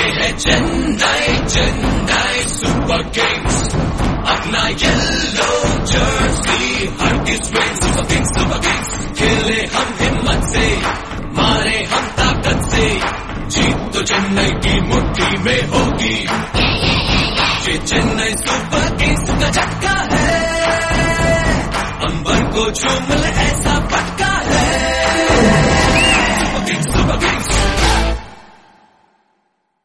है Chennai Chennai super kings, अपना yellow jersey हर किस में सुपर किंग्स खेले हम हिम्मत से, मारे हम ताकत से, जीत तो चेन्नई की मुट्ठी में होगी। ये चेन्नई सुपर किंग्स का झटका है, अंबर को झूम ले ऐसा पटका है। Super Kings super Kings